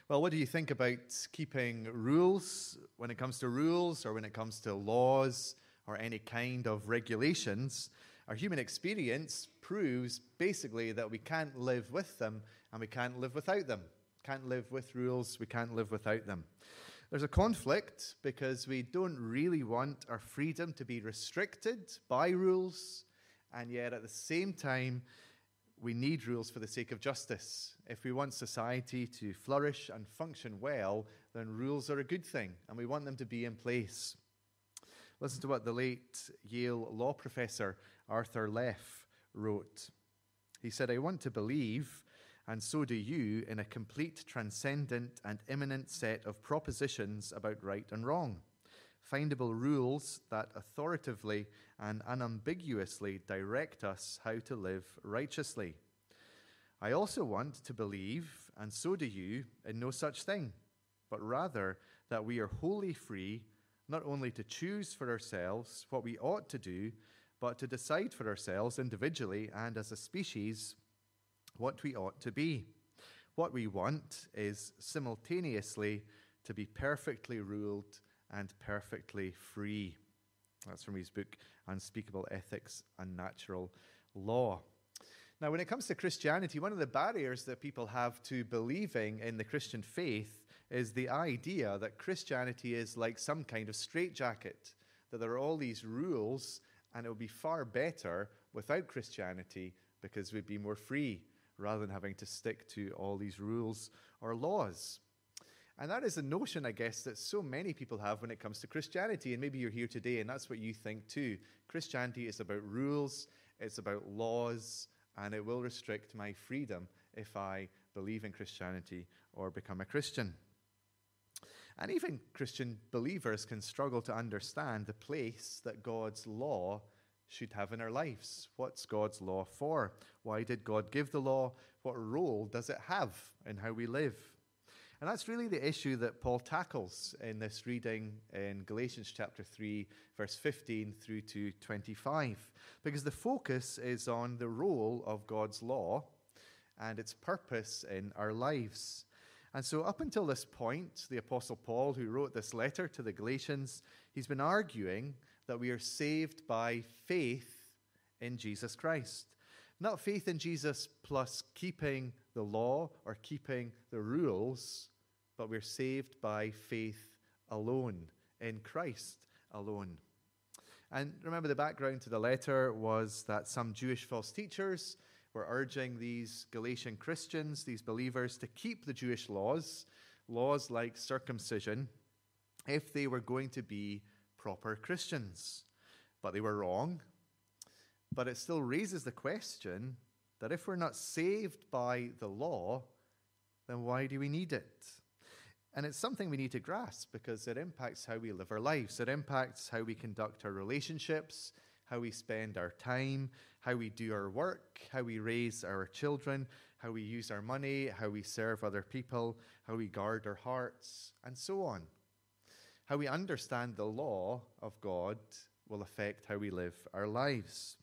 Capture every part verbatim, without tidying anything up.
Well, what do you think about keeping rules when it comes to rules or when it comes to laws or any kind of regulations? Our human experience proves basically that we can't live with them and we can't live without them. Can't live with rules, we can't live without them. There's a conflict because we don't really want our freedom to be restricted by rules, and yet at the same time, we need rules for the sake of justice. If we want society to flourish and function well, then rules are a good thing, and we want them to be in place. Listen to what the late Yale law professor Arthur Leff wrote. He said, "I want to believe, and so do you, in a complete, transcendent, and immanent set of propositions about right and wrong. Findable rules that authoritatively and unambiguously direct us how to live righteously. I also want to believe, and so do you, in no such thing, but rather that we are wholly free, not only to choose for ourselves what we ought to do, but to decide for ourselves individually and as a species what we ought to be. What we want is simultaneously to be perfectly ruled and perfectly free." That's from his book, Unspeakable Ethics and Natural Law. Now, when it comes to Christianity, one of the barriers that people have to believing in the Christian faith is the idea that Christianity is like some kind of straitjacket, that there are all these rules, and it would be far better without Christianity because we'd be more free rather than having to stick to all these rules or laws. And that is a notion, I guess, that so many people have when it comes to Christianity. And maybe you're here today and that's what you think too. Christianity is about rules, it's about laws, and it will restrict my freedom if I believe in Christianity or become a Christian. And even Christian believers can struggle to understand the place that God's law should have in our lives. What's God's law for? Why did God give the law? What role does it have in how we live? And that's really the issue that Paul tackles in this reading in Galatians chapter three, verse fifteen through to twenty-five. Because the focus is on the role of God's law and its purpose in our lives. And so up until this point, the Apostle Paul, who wrote this letter to the Galatians, he's been arguing that we are saved by faith in Jesus Christ. Not faith in Jesus plus keeping the law or keeping the rules, but we're saved by faith alone, in Christ alone. And remember, the background to the letter was that some Jewish false teachers were urging these Galatian Christians, these believers, to keep the Jewish laws, laws like circumcision, if they were going to be proper Christians. But they were wrong. But it still raises the question that if we're not saved by the law, then why do we need it? And it's something we need to grasp because it impacts how we live our lives. It impacts how we conduct our relationships, how we spend our time, how we do our work, how we raise our children, how we use our money, how we serve other people, how we guard our hearts, and so on. How we understand the law of God will affect how we live our lives.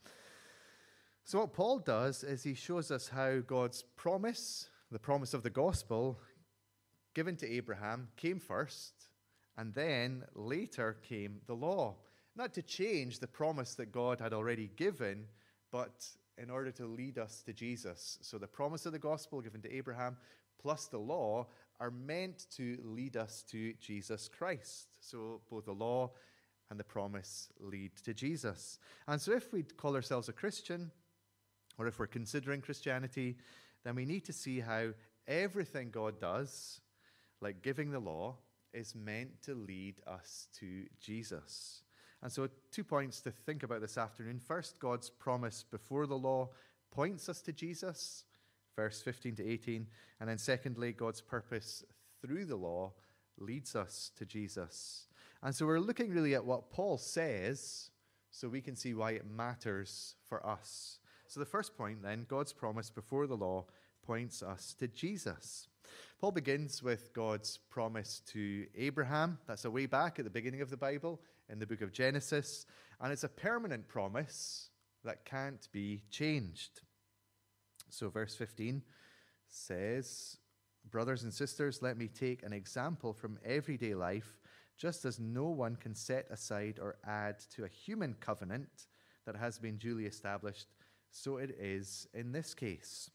So what Paul does is he shows us how God's promise, the promise of the gospel, given to Abraham, came first, and then later came the law. Not to change the promise that God had already given, but in order to lead us to Jesus. So the promise of the gospel given to Abraham plus the law are meant to lead us to Jesus Christ. So both the law and the promise lead to Jesus. And so if we call ourselves a Christian, or if we're considering Christianity, then we need to see how everything God does, like giving the law, is meant to lead us to Jesus. And so two points to think about this afternoon. First, God's promise before the law points us to Jesus, verse fifteen to eighteen. And then secondly, God's purpose through the law leads us to Jesus. And so we're looking really at what Paul says so we can see why it matters for us. So the first point then, God's promise before the law points us to Jesus. Paul begins with God's promise to Abraham. That's a way back at the beginning of the Bible in the book of Genesis. And it's a permanent promise that can't be changed. So verse fifteen says, Brothers and sisters, let me take an example from everyday life. Just as no one can set aside or add to a human covenant that has been duly established, so it is in this case.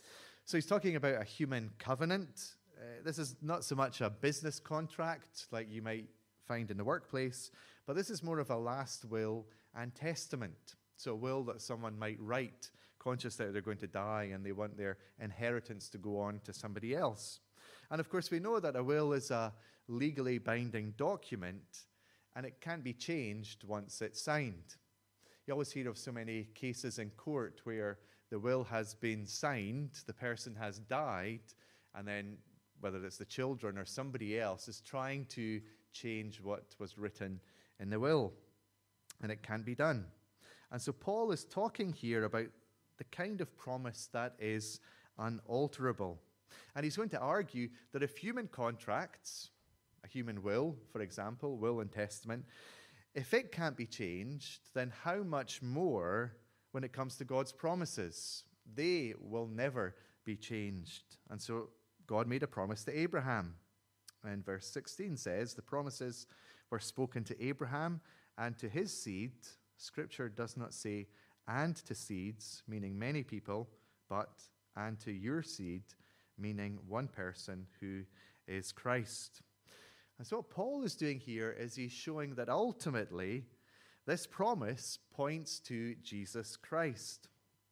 So he's talking about a human covenant. Uh, this is not so much a business contract like you might find in the workplace, but this is more of a last will and testament. So a will that someone might write, conscious that they're going to die and they want their inheritance to go on to somebody else. And of course, we know that a will is a legally binding document, and it can't be changed once it's signed. You always hear of so many cases in court where the will has been signed, the person has died, and then whether it's the children or somebody else is trying to change what was written in the will, and it can be done. And so Paul is talking here about the kind of promise that is unalterable. And he's going to argue that if human contracts, a human will, for example, will and testament, if it can't be changed, then how much more when it comes to God's promises? They will never be changed. And so God made a promise to Abraham. And verse sixteen says, the promises were spoken to Abraham and to his seed. Scripture does not say, and to seeds, meaning many people, but and to your seed, meaning one person who is Christ. And so what Paul is doing here is he's showing that ultimately this promise points to Jesus Christ.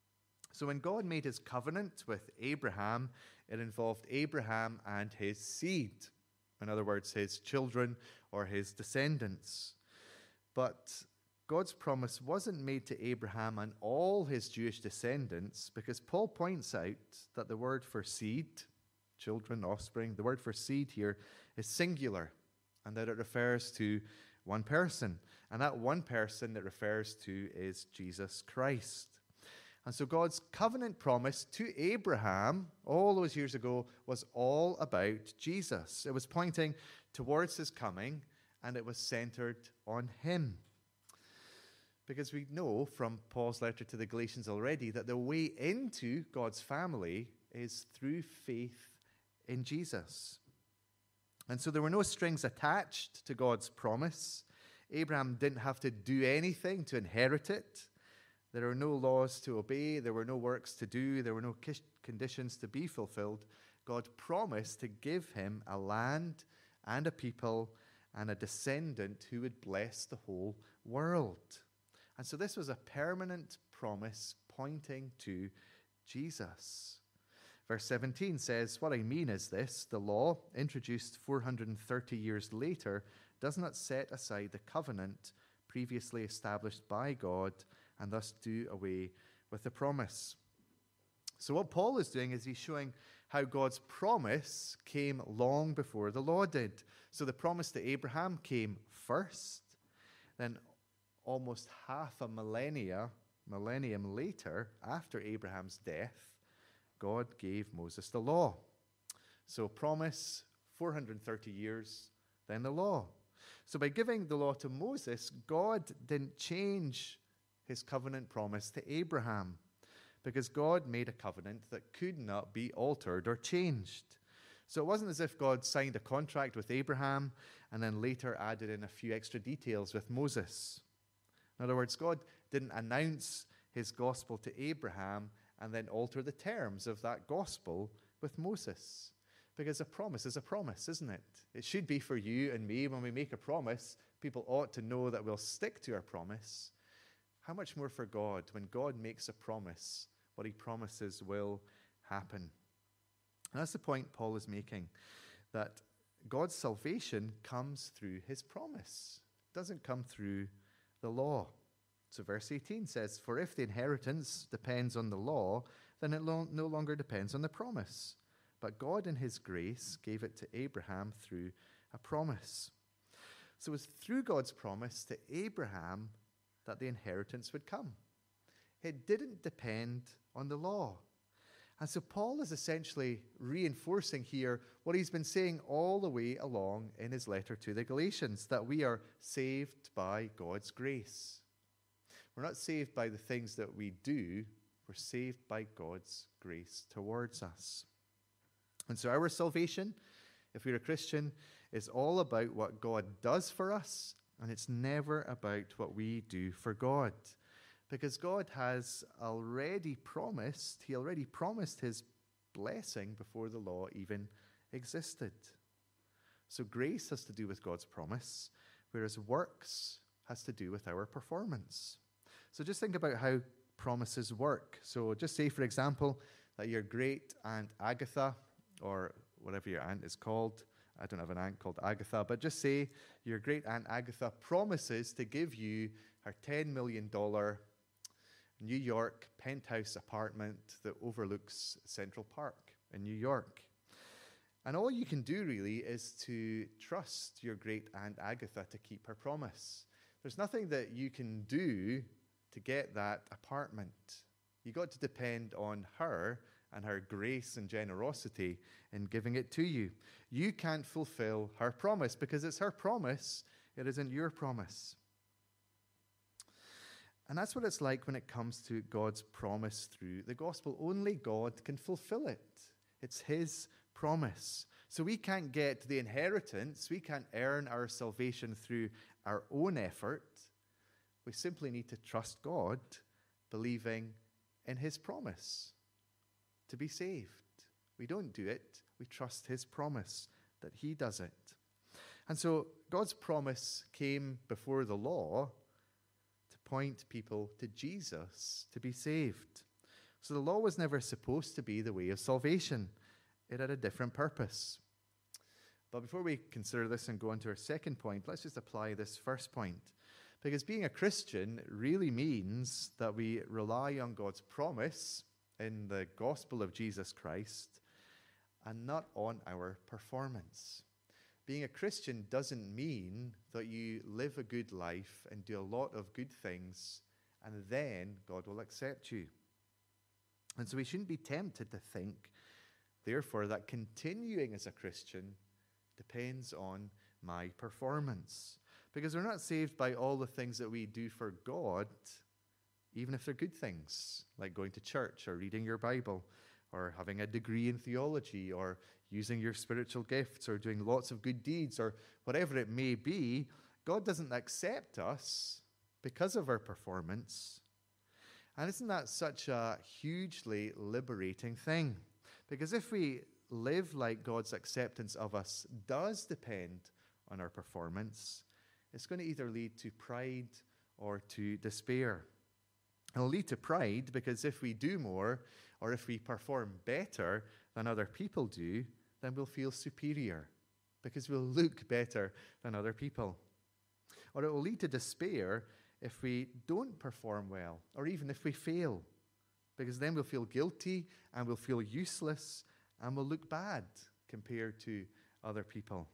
So when God made his covenant with Abraham, it involved Abraham and his seed. In other words, his children or his descendants. But God's promise wasn't made to Abraham and all his Jewish descendants, because Paul points out that the word for seed, children, offspring, the word for seed here is singular, and that it refers to one person. And that one person it refers to is Jesus Christ. And so God's covenant promise to Abraham all those years ago was all about Jesus. It was pointing towards his coming, and it was centered on him. Because we know from Paul's letter to the Galatians already that the way into God's family is through faith in Jesus. And so there were no strings attached to God's promise. Abraham didn't have to do anything to inherit it. There were no laws to obey. There were no works to do. There were no conditions to be fulfilled. God promised to give him a land and a people and a descendant who would bless the whole world. And so this was a permanent promise pointing to Jesus. Verse seventeen says, what I mean is this, the law, introduced four hundred thirty years later, does not set aside the covenant previously established by God and thus do away with the promise. So what Paul is doing is he's showing how God's promise came long before the law did. So the promise to Abraham came first, then almost half a millennia, millennium later, after Abraham's death, God gave Moses the law. So promise, four hundred thirty years, then the law. So by giving the law to Moses, God didn't change his covenant promise to Abraham, because God made a covenant that could not be altered or changed. So it wasn't as if God signed a contract with Abraham and then later added in a few extra details with Moses. In other words, God didn't announce his gospel to Abraham and then alter the terms of that gospel with Moses. Because a promise is a promise, isn't it? It should be for you and me. When we make a promise, people ought to know that we'll stick to our promise. How much more for God? When God makes a promise, what he promises will happen. And that's the point Paul is making, that God's salvation comes through his promise. It doesn't come through the law. So verse eighteen says, for if the inheritance depends on the law, then it lo- no longer depends on the promise. But God in his grace gave it to Abraham through a promise. So it was through God's promise to Abraham that the inheritance would come. It didn't depend on the law. And so Paul is essentially reinforcing here what he's been saying all the way along in his letter to the Galatians, that we are saved by God's grace. We're not saved by the things that we do. We're saved by God's grace towards us. And so our salvation, if we're a Christian, is all about what God does for us, and it's never about what we do for God. Because God has already promised, he already promised his blessing before the law even existed. So grace has to do with God's promise, whereas works has to do with our performance. So just think about how promises work. So just say, for example, that your great aunt Agatha, or whatever your aunt is called, I don't have an aunt called Agatha, but just say your great aunt Agatha promises to give you her ten million dollars New York penthouse apartment that overlooks Central Park in New York. And all you can do really is to trust your great aunt Agatha to keep her promise. There's nothing that you can do to get that apartment. You got to depend on her and her grace and generosity in giving it to you. You can't fulfill her promise because it's her promise, it isn't your promise. And that's what it's like when it comes to God's promise through the gospel. Only God can fulfill it. It's his promise. So we can't get the inheritance, we can't earn our salvation through our own effort. We simply need to trust God, believing in his promise to be saved. We don't do it, we trust his promise that he does it. And so God's promise came before the law to point people to Jesus to be saved. So the law was never supposed to be the way of salvation. It had a different purpose. But before we consider this and go on to our second point, let's just apply this first point. Because being a Christian really means that we rely on God's promise in the gospel of Jesus Christ and not on our performance. Being a Christian doesn't mean that you live a good life and do a lot of good things and then God will accept you. And so we shouldn't be tempted to think, therefore, that continuing as a Christian depends on my performance. Because we're not saved by all the things that we do for God, even if they're good things, like going to church or reading your Bible or having a degree in theology or using your spiritual gifts or doing lots of good deeds or whatever it may be. God doesn't accept us because of our performance. And isn't that such a hugely liberating thing? Because if we live like God's acceptance of us does depend on our performance, it's going to either lead to pride or to despair. It'll lead to pride because if we do more or if we perform better than other people do, then we'll feel superior because we'll look better than other people. Or it will lead to despair if we don't perform well or even if we fail, because then we'll feel guilty and we'll feel useless and we'll look bad compared to other people.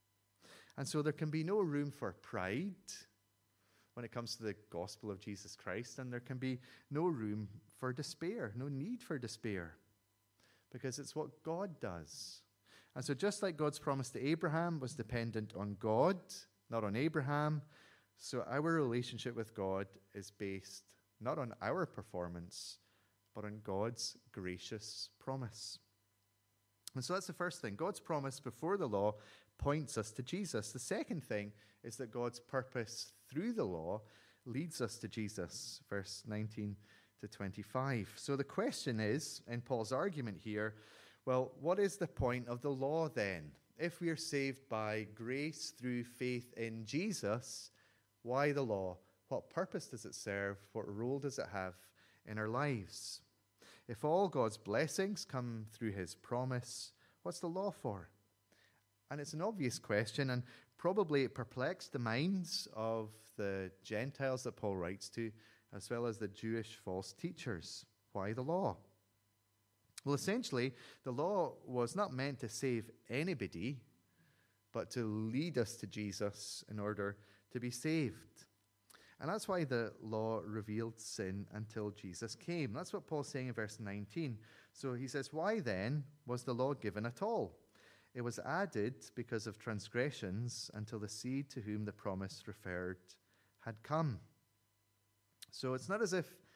And so there can be no room for pride when it comes to the gospel of Jesus Christ, and there can be no room for despair, no need for despair, because it's what God does. And so just like God's promise to Abraham was dependent on God, not on Abraham, so our relationship with God is based not on our performance, but on God's gracious promise. And so that's the first thing. God's promise before the law points us to Jesus. The second thing is that God's purpose through the law leads us to Jesus, verse nineteen to twenty-five. So the question is, in Paul's argument here, well, what is the point of the law then? If we are saved by grace through faith in Jesus, why the law? What purpose does it serve? What role does it have in our lives? If all God's blessings come through his promise, what's the law for? And it's an obvious question, and probably it perplexed the minds of the Gentiles that Paul writes to, as well as the Jewish false teachers. Why the law? Well, essentially, the law was not meant to save anybody, but to lead us to Jesus in order to be saved. And that's why the law revealed sin until Jesus came. That's what Paul's saying in verse nineteen. So he says, why then was the law given at all? It was added because of transgressions until the seed to whom the promise referred had come. So it's not as if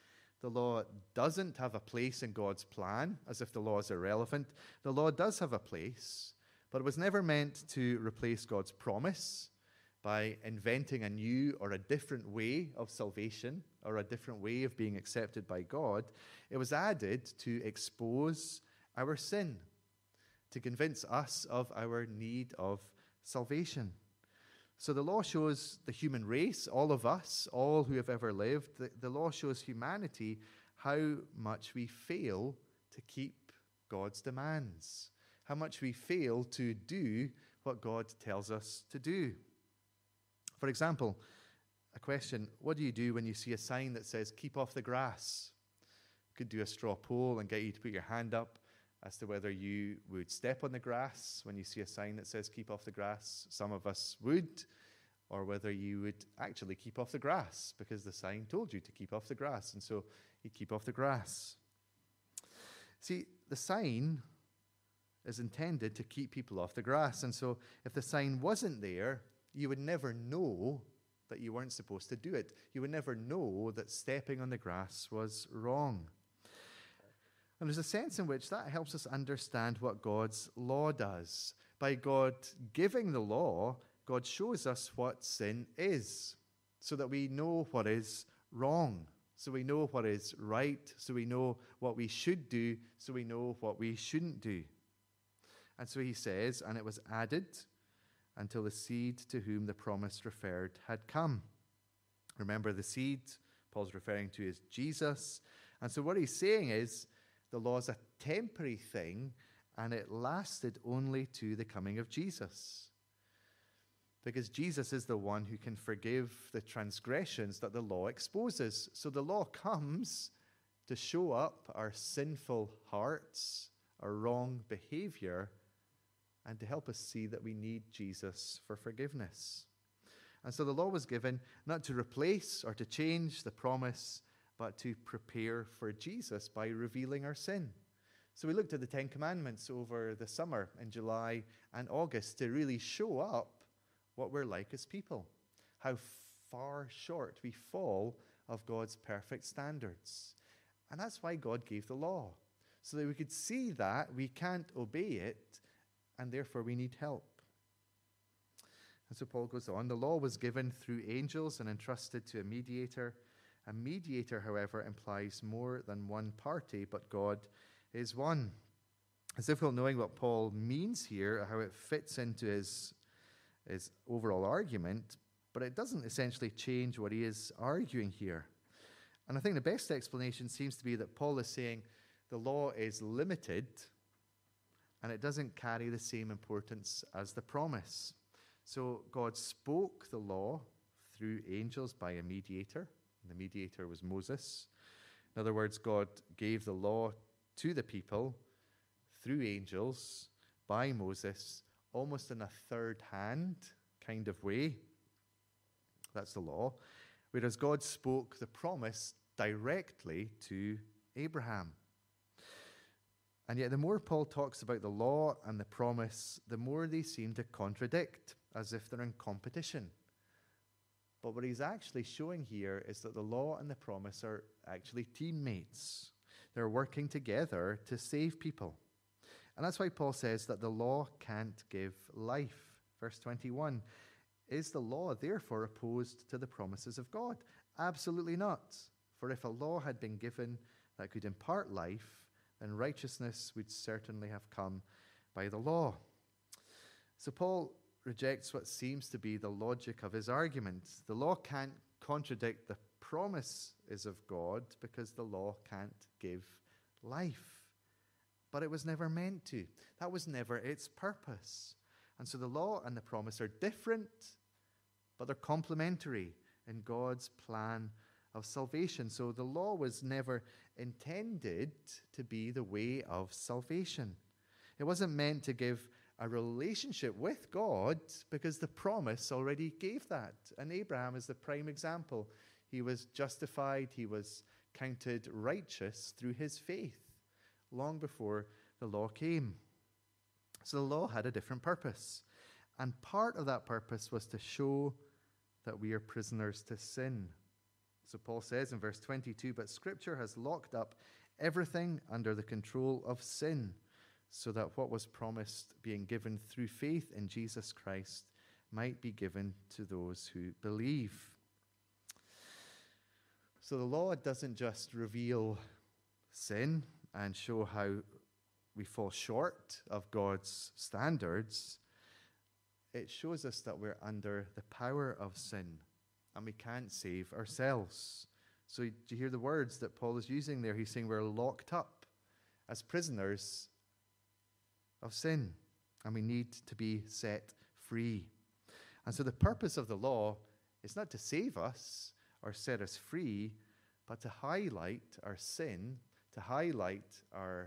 The law doesn't have a place in God's plan, as if the law is irrelevant. The law does have a place, but it was never meant to replace God's promise by inventing a new or a different way of salvation or a different way of being accepted by God. It was added to expose our sin, to convince us of our need of salvation. So the law shows the human race, all of us, all who have ever lived, the, the law shows humanity how much we fail to keep God's demands, how much we fail to do what God tells us to do. For example, a question, what do you do when you see a sign that says, keep off the grass? You could do a straw poll and get you to put your hand up as to whether you would step on the grass when you see a sign that says keep off the grass. Some of us would, or whether you would actually keep off the grass because the sign told you to keep off the grass, and so you keep off the grass. See, the sign is intended to keep people off the grass, and so if the sign wasn't there, you would never know that you weren't supposed to do it. You would never know that stepping on the grass was wrong. And there's a sense in which that helps us understand what God's law does. By God giving the law, God shows us what sin is, so that we know what is wrong, so we know what is right, so we know what we should do, so we know what we shouldn't do. And so he says, and it was added until the seed to whom the promise referred had come. Remember, the seed Paul's referring to is Jesus. And so what he's saying is, the law is a temporary thing, and it lasted only to the coming of Jesus. Because Jesus is the one who can forgive the transgressions that the law exposes. So the law comes to show up our sinful hearts, our wrong behavior, and to help us see that we need Jesus for forgiveness. And so the law was given not to replace or to change the promise, but to prepare for Jesus by revealing our sin. So we looked at the Ten Commandments over the summer in July and August to really show up what we're like as people, how far short we fall of God's perfect standards. And that's why God gave the law, so that we could see that we can't obey it, and therefore we need help. And so Paul goes on, the law was given through angels and entrusted to a mediator. A mediator, however, implies more than one party, but God is one. It's difficult knowing what Paul means here, how it fits into his, his overall argument, but it doesn't essentially change what he is arguing here. And I think the best explanation seems to be that Paul is saying the law is limited and it doesn't carry the same importance as the promise. So God spoke the law through angels by a mediator. The mediator was Moses. In other words, God gave the law to the people through angels by Moses, almost in a third hand kind of way. That's the law. Whereas God spoke the promise directly to Abraham. And yet the more Paul talks about the law and the promise, the more they seem to contradict, as if they're in competition. But what he's actually showing here is that the law and the promise are actually teammates. They're working together to save people. And that's why Paul says that the law can't give life. Verse twenty-one, is the law therefore opposed to the promises of God? Absolutely not. For if a law had been given that could impart life, then righteousness would certainly have come by the law. So Paul rejects what seems to be the logic of his argument. The law can't contradict the promises of God because the law can't give life. But it was never meant to. That was never its purpose. And so the law and the promise are different, but they're complementary in God's plan of salvation. So the law was never intended to be the way of salvation. It wasn't meant to give a relationship with God because the promise already gave that. And Abraham is the prime example. He was justified, he was counted righteous through his faith long before the law came. So the law had a different purpose. And part of that purpose was to show that we are prisoners to sin. So Paul says in verse twenty-two, but Scripture has locked up everything under the control of sin, so that what was promised, being given through faith in Jesus Christ, might be given to those who believe. So the law doesn't just reveal sin and show how we fall short of God's standards. It shows us that we're under the power of sin and we can't save ourselves. So do you hear the words that Paul is using there? He's saying we're locked up as prisoners of sin and we need to be set free. And so the purpose of the law is not to save us or set us free, but to highlight our sin, to highlight our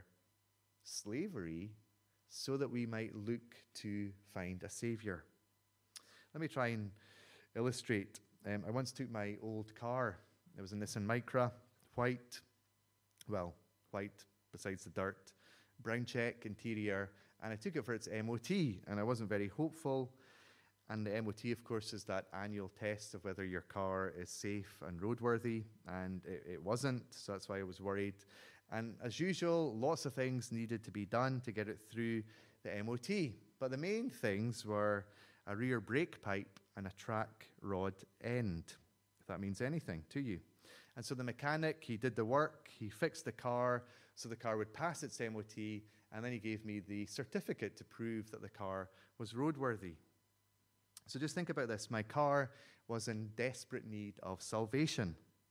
slavery, so that we might look to find a Savior. Let me try and illustrate. Um, I once took my old car. It was a Nissan Micra, white, well, white besides the dirt, brown check interior, and I took it for its M O T, and I wasn't very hopeful. And the M O T, of course, is that annual test of whether your car is safe and roadworthy, and it, it wasn't, so that's why I was worried. And as usual, lots of things needed to be done to get it through the M O T. But the main things were a rear brake pipe and a track rod end, if that means anything to you. And so the mechanic, he did the work, he fixed the car so the car would pass its M O T, and then he gave me the certificate to prove that the car was roadworthy. So just think about this. My car was in desperate need of salvation.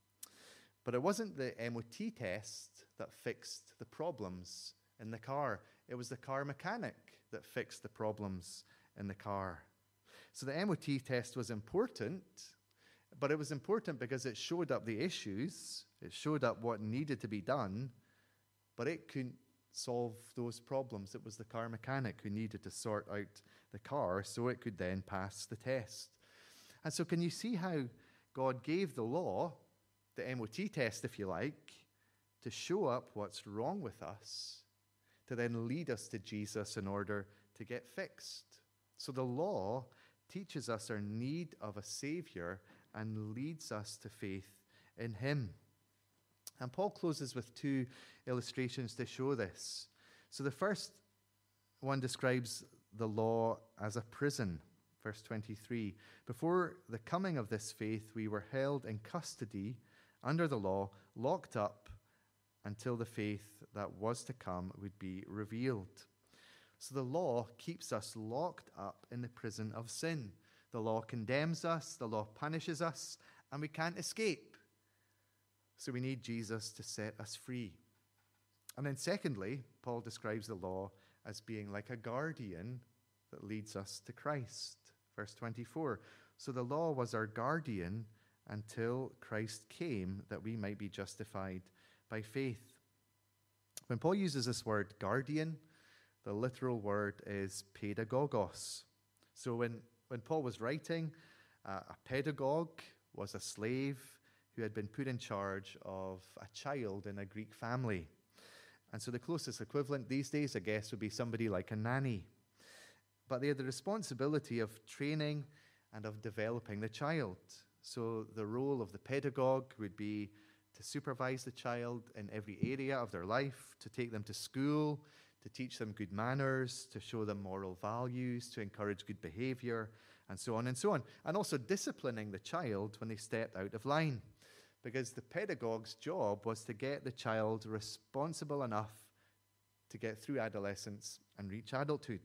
But it wasn't the M O T test that fixed the problems in the car. It was the car mechanic that fixed the problems in the car. So the M O T test was important, but it was important because it showed up the issues, it showed up what needed to be done, but it couldn't solve those problems. It was the car mechanic who needed to sort out the car so it could then pass the test. And so can you see how God gave the law, the M O T test if you like, to show up what's wrong with us, to then lead us to Jesus in order to get fixed. So the law teaches us our need of a Savior and leads us to faith in him. And Paul closes with two illustrations to show this. So the first one describes the law as a prison. Verse twenty-three, before the coming of this faith, we were held in custody under the law, locked up until the faith that was to come would be revealed. So the law keeps us locked up in the prison of sin. The law condemns us, the law punishes us, and we can't escape. So we need Jesus to set us free. And then secondly, Paul describes the law as being like a guardian that leads us to Christ. Verse twenty-four, so the law was our guardian until Christ came that we might be justified by faith. When Paul uses this word guardian, the literal word is pedagogos. So when, when Paul was writing, uh, a pedagogue was a slave who had been put in charge of a child in a Greek family. And so the closest equivalent these days, I guess, would be somebody like a nanny. But they had the responsibility of training and of developing the child. So the role of the pedagogue would be to supervise the child in every area of their life, to take them to school, to teach them good manners, to show them moral values, to encourage good behavior, and so on and so on. And also disciplining the child when they stepped out of line. Because the pedagogue's job was to get the child responsible enough to get through adolescence and reach adulthood.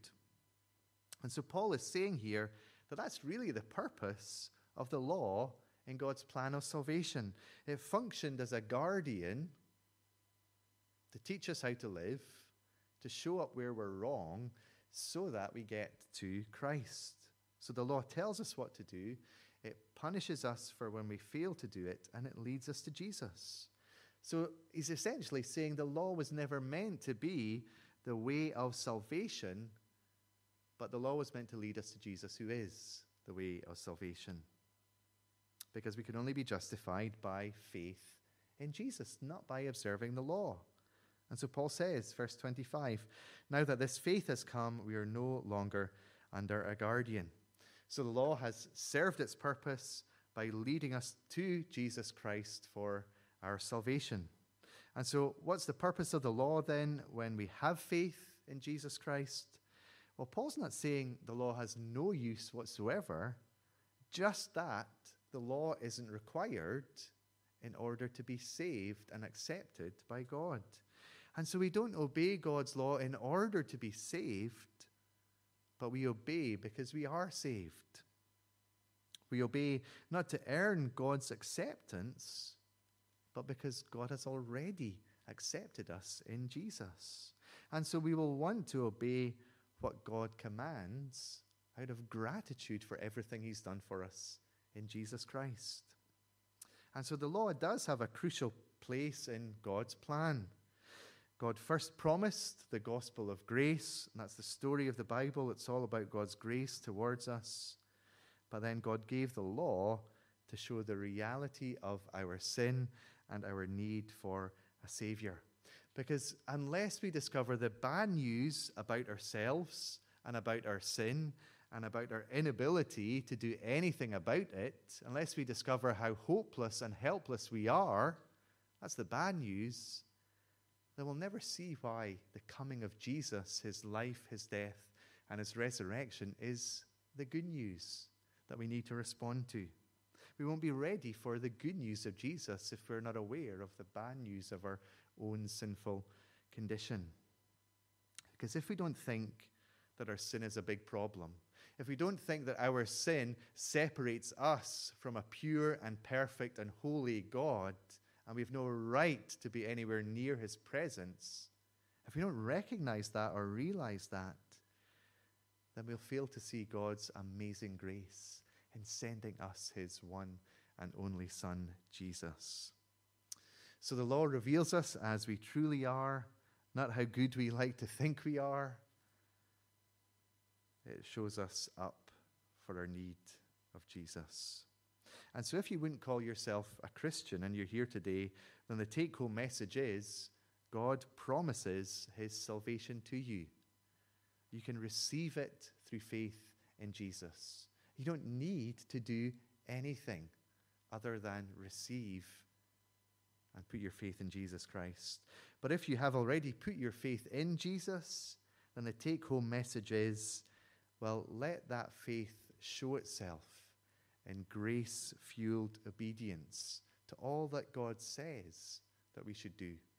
And so Paul is saying here that that's really the purpose of the law in God's plan of salvation. It functioned as a guardian to teach us how to live, to show up where we're wrong, so that we get to Christ. So the law tells us what to do, it punishes us for when we fail to do it, and it leads us to Jesus. So he's essentially saying the law was never meant to be the way of salvation, but the law was meant to lead us to Jesus, who is the way of salvation. Because we can only be justified by faith in Jesus, not by observing the law. And so Paul says, verse twenty-five, now that this faith has come, we are no longer under a guardian. So the law has served its purpose, by leading us to Jesus Christ for our salvation. And so, what's the purpose of the law then when we have faith in Jesus Christ? Well, Paul's not saying the law has no use whatsoever, just that the law isn't required in order to be saved and accepted by God. And so we don't obey God's law in order to be saved, but we obey because we are saved. We obey not to earn God's acceptance, but because God has already accepted us in Jesus. And so we will want to obey what God commands out of gratitude for everything he's done for us in Jesus Christ. And so the law does have a crucial place in God's plan. God first promised the gospel of grace, and that's the story of the Bible. It's all about God's grace towards us. But then God gave the law to show the reality of our sin and our need for a Savior. Because unless we discover the bad news about ourselves and about our sin and about our inability to do anything about it, unless we discover how hopeless and helpless we are, that's the bad news, then we'll never see why the coming of Jesus, his life, his death, and his resurrection is the good news that we need to respond to. We won't be ready for the good news of Jesus if we're not aware of the bad news of our own sinful condition. Because if we don't think that our sin is a big problem, if we don't think that our sin separates us from a pure and perfect and holy God, and we have no right to be anywhere near his presence, if we don't recognize that or realize that, then we'll fail to see God's amazing grace in sending us his one and only Son, Jesus. So the law reveals us as we truly are, not how good we like to think we are. It shows us up for our need of Jesus. And so if you wouldn't call yourself a Christian and you're here today, then the take-home message is God promises his salvation to you. You can receive it through faith in Jesus. You don't need to do anything other than receive and put your faith in Jesus Christ. But if you have already put your faith in Jesus, then the take-home message is, well, let that faith show itself in grace-fueled obedience to all that God says that we should do